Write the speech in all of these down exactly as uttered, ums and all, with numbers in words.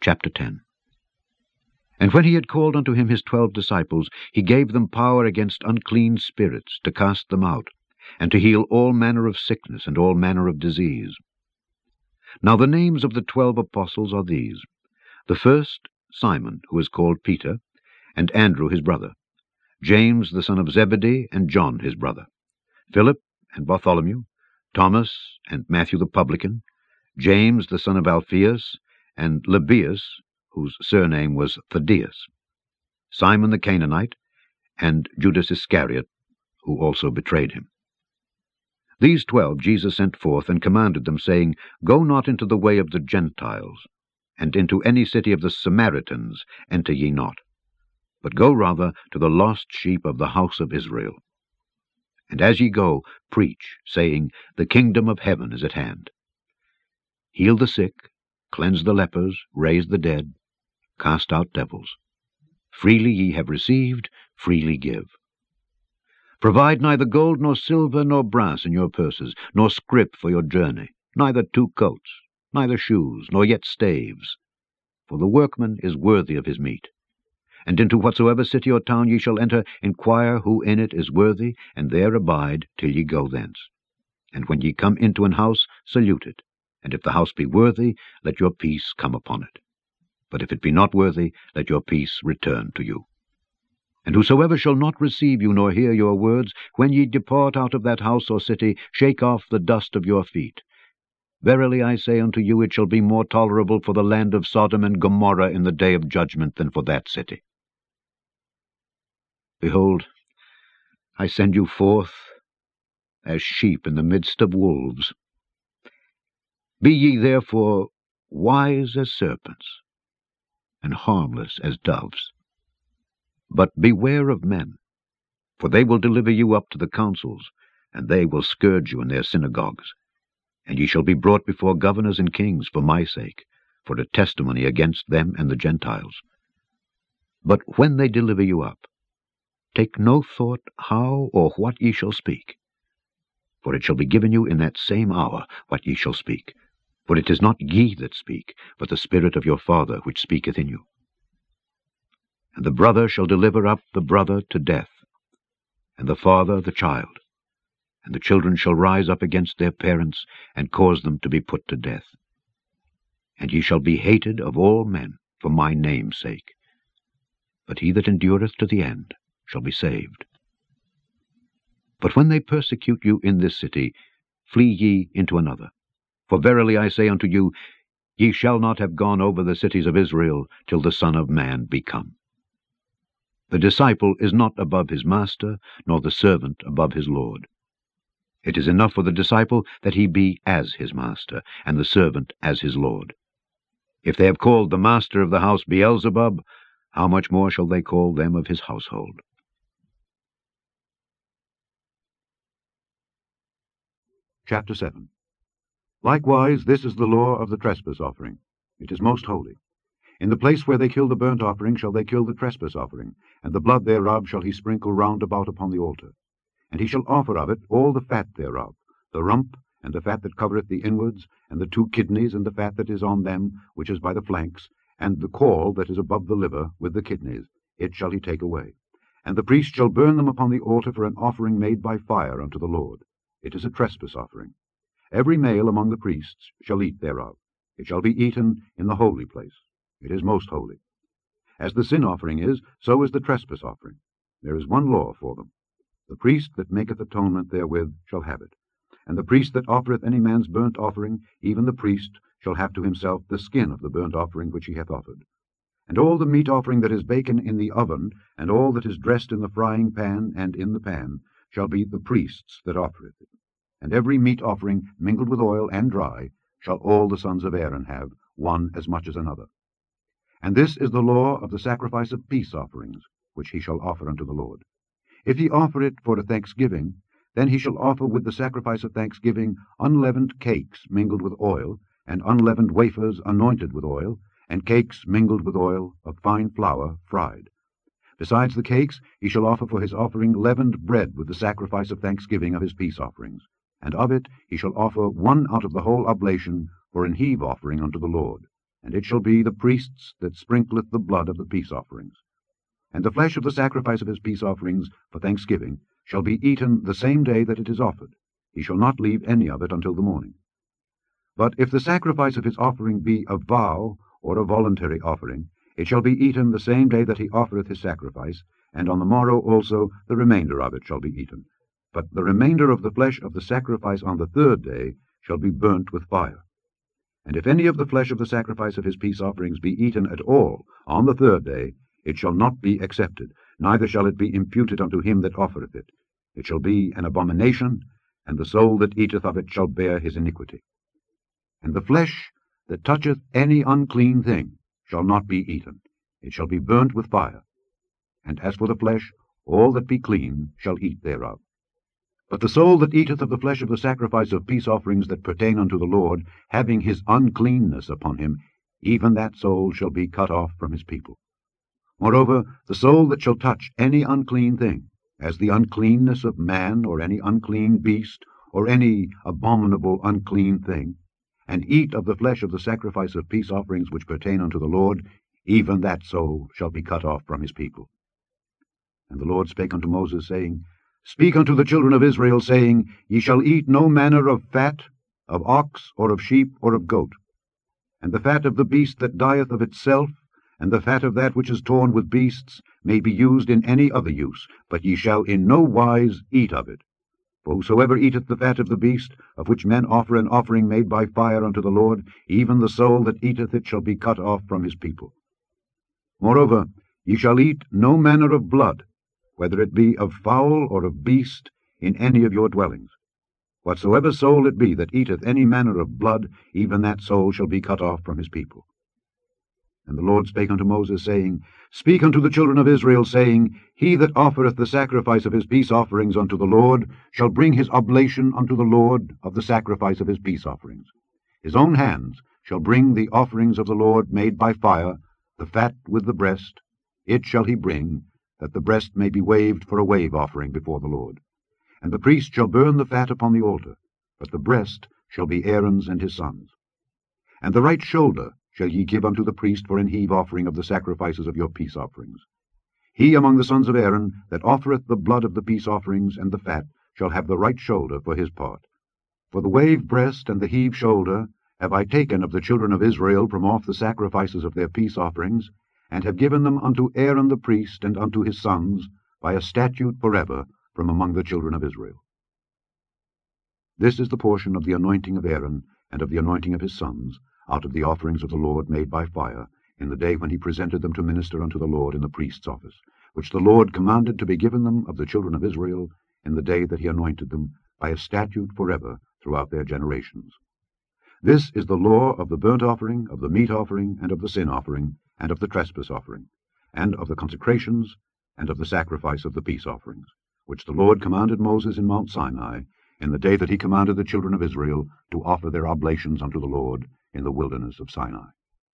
Chapter ten. And when he had called unto him his twelve disciples, he gave them power against unclean spirits, to cast them out, and to heal all manner of sickness and all manner of disease. Now the names of the twelve apostles are these: the first, Simon, who is called Peter, and Andrew his brother, James the son of Zebedee, and John his brother, Philip and Bartholomew, Thomas and Matthew the publican, James the son of Alphaeus, and Lebbaeus, whose surname was Thaddeus, Simon the Canaanite, and Judas Iscariot, who also betrayed him. These twelve Jesus sent forth, and commanded them, saying, Go not into the way of the Gentiles, and into any city of the Samaritans enter ye not, but go rather to the lost sheep of the house of Israel. And as ye go, preach, saying, The kingdom of heaven is at hand. Heal the sick, cleanse the lepers, raise the dead, cast out devils. Freely ye have received, freely give. Provide neither gold nor silver nor brass in your purses, nor scrip for your journey, neither two coats, neither shoes, nor yet staves. For the workman is worthy of his meat. And into whatsoever city or town ye shall enter, inquire who in it is worthy, and there abide till ye go thence. And when ye come into an house, salute it. And if the house be worthy, let your peace come upon it. But if it be not worthy, let your peace return to you. And whosoever shall not receive you, nor hear your words, when ye depart out of that house or city, shake off the dust of your feet. Verily I say unto you, it shall be more tolerable for the land of Sodom and Gomorrah in the day of judgment than for that city. Behold, I send you forth as sheep in the midst of wolves. Be ye therefore wise as serpents, and harmless as doves. But beware of men, for they will deliver you up to the councils, and they will scourge you in their synagogues. And ye shall be brought before governors and kings for my sake, for a testimony against them and the Gentiles. But when they deliver you up, take no thought how or what ye shall speak. For it shall be given you in that same hour what ye shall speak. For it is not ye that speak, but the Spirit of your Father which speaketh in you. And the brother shall deliver up the brother to death, and the father the child. And the children shall rise up against their parents, and cause them to be put to death. And ye shall be hated of all men for my name's sake. But he that endureth to the end shall be saved. But when they persecute you in this city, flee ye into another. For verily I say unto you, ye shall not have gone over the cities of Israel till the Son of Man be come. The disciple is not above his master, nor the servant above his Lord. It is enough for the disciple that he be as his master, and the servant as his Lord. If they have called the master of the house Beelzebub, how much more shall they call them of his household? Chapter seven. Likewise this is the law of the trespass offering. It is most holy. In the place where they kill the burnt offering shall they kill the trespass offering, and the blood thereof shall he sprinkle round about upon the altar. And he shall offer of it all the fat thereof, the rump, and the fat that covereth the inwards, and the two kidneys, and the fat that is on them, which is by the flanks, and the caul that is above the liver, with the kidneys, it shall he take away. And the priest shall burn them upon the altar for an offering made by fire unto the Lord. It is a trespass offering. Every male among the priests shall eat thereof. It shall be eaten in the holy place. It is most holy. As the sin offering is, so is the trespass offering. There is one law for them. The priest that maketh atonement therewith shall have it. And the priest that offereth any man's burnt offering, even the priest, shall have to himself the skin of the burnt offering which he hath offered. And all the meat offering that is baken in the oven, and all that is dressed in the frying pan and in the pan, shall be the priest's that offereth it. And every meat offering mingled with oil and dry shall all the sons of Aaron have, one as much as another. And this is the law of the sacrifice of peace offerings, which he shall offer unto the Lord. If he offer it for a thanksgiving, then he shall offer with the sacrifice of thanksgiving unleavened cakes mingled with oil, and unleavened wafers anointed with oil, and cakes mingled with oil of fine flour fried. Besides the cakes, he shall offer for his offering leavened bread with the sacrifice of thanksgiving of his peace offerings. And of it he shall offer one out of the whole oblation for an heave offering unto the Lord. and it shall be the priest's that sprinkleth the blood of the peace offerings. And the flesh of the sacrifice of his peace offerings for thanksgiving shall be eaten the same day that it is offered. He shall not leave any of it until the morning. But if the sacrifice of his offering be a vow or a voluntary offering, it shall be eaten the same day that he offereth his sacrifice, and on the morrow also the remainder of it shall be eaten. But the remainder of the flesh of the sacrifice on the third day shall be burnt with fire. And if any of the flesh of the sacrifice of his peace offerings be eaten at all on the third day, it shall not be accepted, neither shall it be imputed unto him that offereth it. It shall be an abomination, and the soul that eateth of it shall bear his iniquity. And the flesh that toucheth any unclean thing shall not be eaten, it shall be burnt with fire. And as for the flesh, all that be clean shall eat thereof. But the soul that eateth of the flesh of the sacrifice of peace offerings that pertain unto the Lord, having his uncleanness upon him, even that soul shall be cut off from his people. Moreover, the soul that shall touch any unclean thing, as the uncleanness of man, or any unclean beast, or any abominable unclean thing, and eat of the flesh of the sacrifice of peace offerings which pertain unto the Lord, even that soul shall be cut off from his people. And the Lord spake unto Moses, saying, Speak unto the children of Israel, saying, Ye shall eat no manner of fat, of ox, or of sheep, or of goat. And the fat of the beast that dieth of itself, and the fat of that which is torn with beasts, may be used in any other use, but ye shall in no wise eat of it. For whosoever eateth the fat of the beast, of which men offer an offering made by fire unto the Lord, even the soul that eateth it shall be cut off from his people. Moreover, ye shall eat no manner of blood, whether it be of fowl or of beast, in any of your dwellings. Whatsoever soul it be that eateth any manner of blood, even that soul shall be cut off from his people. And the Lord spake unto Moses, saying, Speak unto the children of Israel, saying, He that offereth the sacrifice of his peace offerings unto the Lord shall bring his oblation unto the Lord of the sacrifice of his peace offerings. His own hands shall bring the offerings of the Lord made by fire, the fat with the breast. It shall he bring, that the breast may be waved for a wave offering before the Lord. And the priest shall burn the fat upon the altar, but the breast shall be Aaron's and his sons'. And the right shoulder shall ye give unto the priest for an heave offering of the sacrifices of your peace offerings. He among the sons of Aaron that offereth the blood of the peace offerings and the fat shall have the right shoulder for his part. For the wave breast and the heave shoulder have I taken of the children of Israel from off the sacrifices of their peace offerings, and have given them unto Aaron the priest and unto his sons by a statute forever from among the children of Israel. This is the portion of the anointing of Aaron and of the anointing of his sons, out of the offerings of the Lord made by fire, in the day when he presented them to minister unto the Lord in the priest's office, which the Lord commanded to be given them of the children of Israel in the day that he anointed them, by a statute forever throughout their generations. This is the law of the burnt offering, of the meat offering, and of the sin offering, and of the trespass offering, and of the consecrations, and of the sacrifice of the peace offerings, which the Lord commanded Moses in Mount Sinai, in the day that he commanded the children of Israel to offer their oblations unto the Lord in the wilderness of Sinai.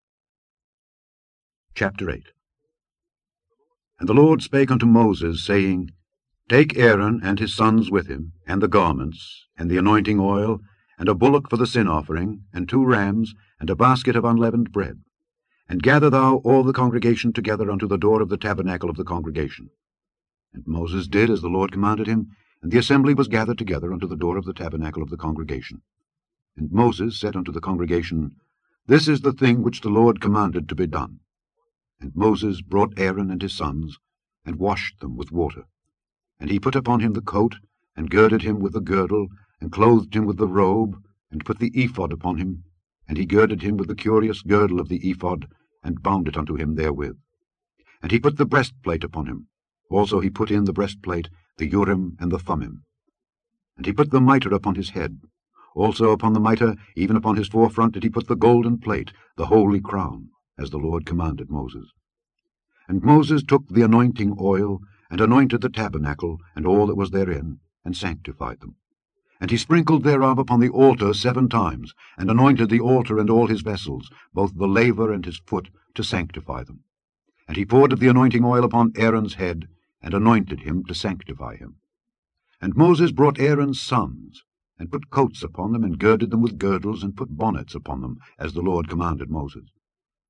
Chapter eight. And the Lord spake unto Moses, saying, Take Aaron and his sons with him, and the garments, and the anointing oil, and a bullock for the sin offering, and two rams, and a basket of unleavened bread. And gather thou all the congregation together unto the door of the tabernacle of the congregation. And Moses did as the Lord commanded him, and the assembly was gathered together unto the door of the tabernacle of the congregation. And Moses said unto the congregation, This is the thing which the Lord commanded to be done. And Moses brought Aaron and his sons, and washed them with water. And he put upon him the coat, and girded him with the girdle, and clothed him with the robe, and put the ephod upon him, and he girded him with the curious girdle of the ephod, and bound it unto him therewith. And he put the breastplate upon him. Also he put in the breastplate the Urim and the Thummim. And he put the mitre upon his head. Also upon the mitre, even upon his forefront, did he put the golden plate, the holy crown, as the Lord commanded Moses. And Moses took the anointing oil, and anointed the tabernacle, and all that was therein, and sanctified them. And he sprinkled thereof upon the altar seven times, and anointed the altar and all his vessels, both the laver and his foot, to sanctify them. And he poured of the anointing oil upon Aaron's head, and anointed him to sanctify him. And Moses brought Aaron's sons, and put coats upon them, and girded them with girdles, and put bonnets upon them, as the Lord commanded Moses.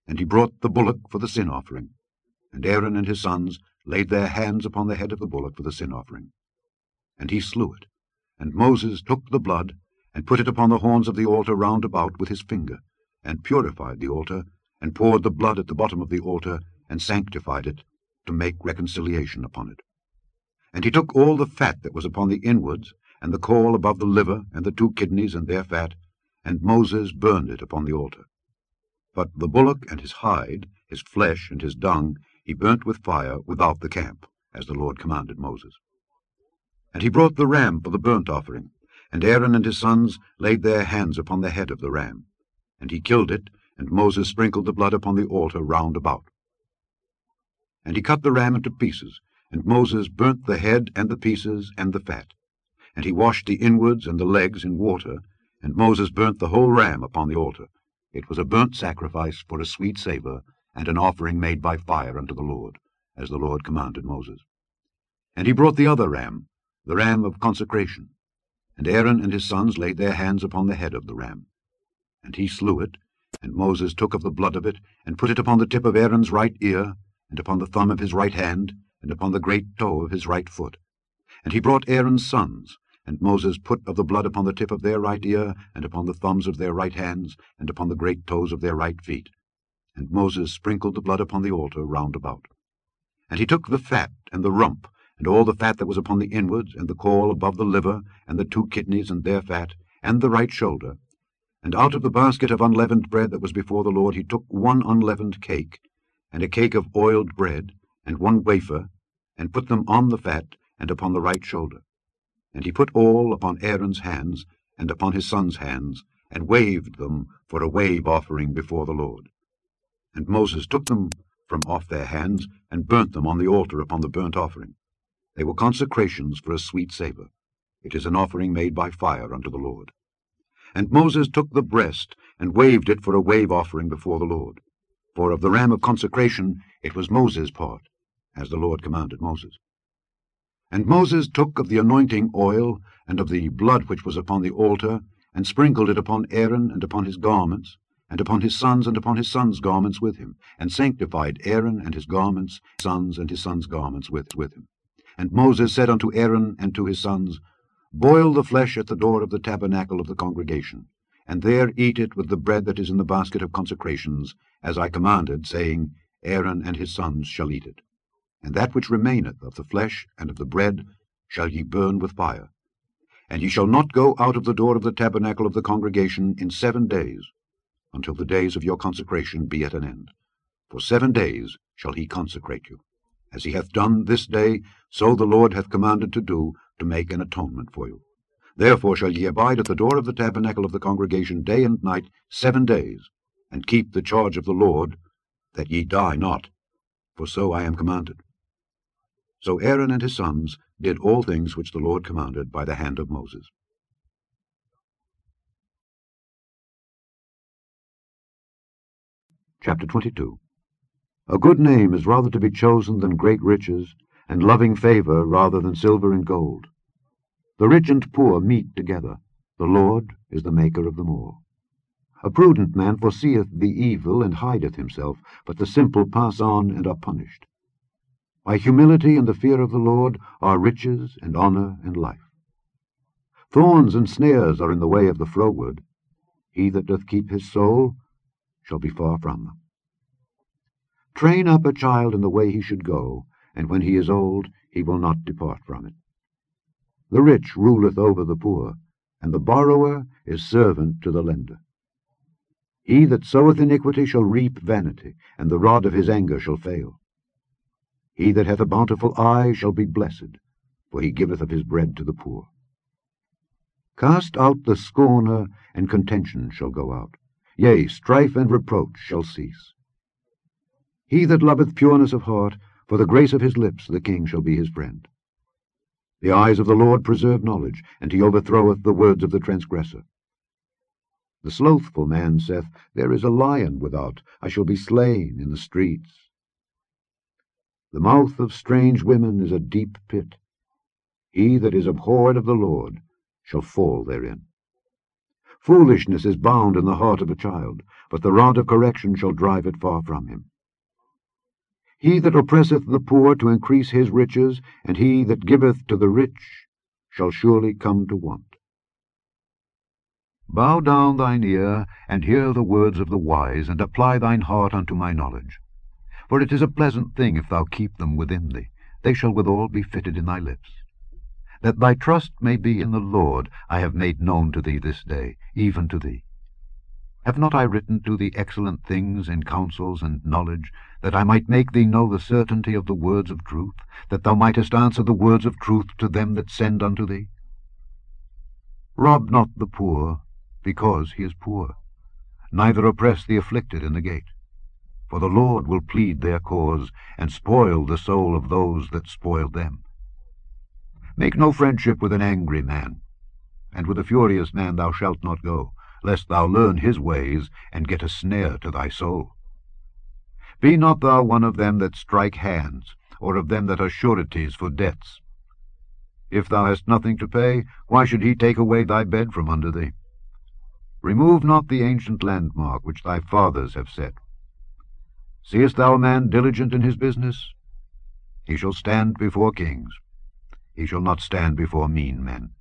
And he brought the bullock for the sin offering. And Aaron and his sons laid their hands upon the head of the bullock for the sin offering. And he slew it. And Moses took the blood, and put it upon the horns of the altar round about with his finger, and purified the altar, and poured the blood at the bottom of the altar, and sanctified it, to make reconciliation upon it. And he took all the fat that was upon the inwards, and the caul above the liver, and the two kidneys and their fat, and Moses burned it upon the altar. But the bullock and his hide, his flesh and his dung, he burnt with fire without the camp, as the Lord commanded Moses. And he brought the ram for the burnt offering, and Aaron and his sons laid their hands upon the head of the ram. And he killed it, and Moses sprinkled the blood upon the altar round about. And he cut the ram into pieces, and Moses burnt the head and the pieces and the fat. And he washed the inwards and the legs in water, and Moses burnt the whole ram upon the altar. It was a burnt sacrifice for a sweet savour, and an offering made by fire unto the Lord, as the Lord commanded Moses. And he brought the other ram, the ram of consecration. And Aaron and his sons laid their hands upon the head of the ram. And he slew it, and Moses took of the blood of it, and put it upon the tip of Aaron's right ear, and upon the thumb of his right hand, and upon the great toe of his right foot. And he brought Aaron's sons, and Moses put of the blood upon the tip of their right ear, and upon the thumbs of their right hands, and upon the great toes of their right feet. And Moses sprinkled the blood upon the altar round about. And he took the fat and the rump, and all the fat that was upon the inwards, and the caul above the liver, and the two kidneys and their fat, and the right shoulder. And out of the basket of unleavened bread that was before the Lord he took one unleavened cake, and a cake of oiled bread, and one wafer, and put them on the fat, and upon the right shoulder. And he put all upon Aaron's hands, and upon his sons' hands, and waved them for a wave offering before the Lord. And Moses took them from off their hands, and burnt them on the altar upon the burnt offering. They were consecrations for a sweet savour. It is an offering made by fire unto the Lord. And Moses took the breast, and waved it for a wave offering before the Lord. For of the ram of consecration it was Moses' part, as the Lord commanded Moses. And Moses took of the anointing oil, and of the blood which was upon the altar, and sprinkled it upon Aaron and upon his garments, and upon his sons and upon his sons' garments with him, and sanctified Aaron and his garments, sons and his sons' garments with, with him. And Moses said unto Aaron and to his sons, Boil the flesh at the door of the tabernacle of the congregation, and there eat it with the bread that is in the basket of consecrations, as I commanded, saying, Aaron and his sons shall eat it. And that which remaineth of the flesh and of the bread shall ye burn with fire. And ye shall not go out of the door of the tabernacle of the congregation in seven days, until the days of your consecration be at an end. For seven days shall he consecrate you. As he hath done this day, so the Lord hath commanded to do, to make an atonement for you. Therefore shall ye abide at the door of the tabernacle of the congregation day and night seven days, and keep the charge of the Lord, that ye die not, for so I am commanded. So Aaron and his sons did all things which the Lord commanded by the hand of Moses. Chapter twenty-two. A good name is rather to be chosen than great riches, and loving favour rather than silver and gold. The rich and poor meet together. The Lord is the maker of them all. A prudent man foreseeth the evil, and hideth himself, but the simple pass on and are punished. By humility and the fear of the Lord are riches and honour and life. Thorns and snares are in the way of the froward. He that doth keep his soul shall be far from them. Train up a child in the way he should go, and when he is old he will not depart from it. The rich ruleth over the poor, and the borrower is servant to the lender. He that soweth iniquity shall reap vanity, and the rod of his anger shall fail. He that hath a bountiful eye shall be blessed, for he giveth of his bread to the poor. Cast out the scorner, and contention shall go out. Yea, strife and reproach shall cease. He that loveth pureness of heart, for the grace of his lips the king shall be his friend. The eyes of the Lord preserve knowledge, and he overthroweth the words of the transgressor. The slothful man saith, There is a lion without, I shall be slain in the streets. The mouth of strange women is a deep pit. He that is abhorred of the Lord shall fall therein. Foolishness is bound in the heart of a child, but the rod of correction shall drive it far from him. He that oppresseth the poor to increase his riches, and he that giveth to the rich, shall surely come to want. Bow down thine ear, and hear the words of the wise, and apply thine heart unto my knowledge. For it is a pleasant thing if thou keep them within thee, they shall withal be fitted in thy lips. That thy trust may be in the Lord, I have made known to thee this day, even to thee. Have not I written to thee excellent things in counsels and knowledge, that I might make thee know the certainty of the words of truth, that thou mightest answer the words of truth to them that send unto thee? Rob not the poor, because he is poor, neither oppress the afflicted in the gate. For the Lord will plead their cause, and spoil the soul of those that spoil them. Make no friendship with an angry man, and with a furious man thou shalt not go, lest thou learn his ways, and get a snare to thy soul. Be not thou one of them that strike hands, or of them that are sureties for debts. If thou hast nothing to pay, why should he take away thy bed from under thee? Remove not the ancient landmark which thy fathers have set. Seest thou a man diligent in his business? He shall stand before kings. He shall not stand before mean men.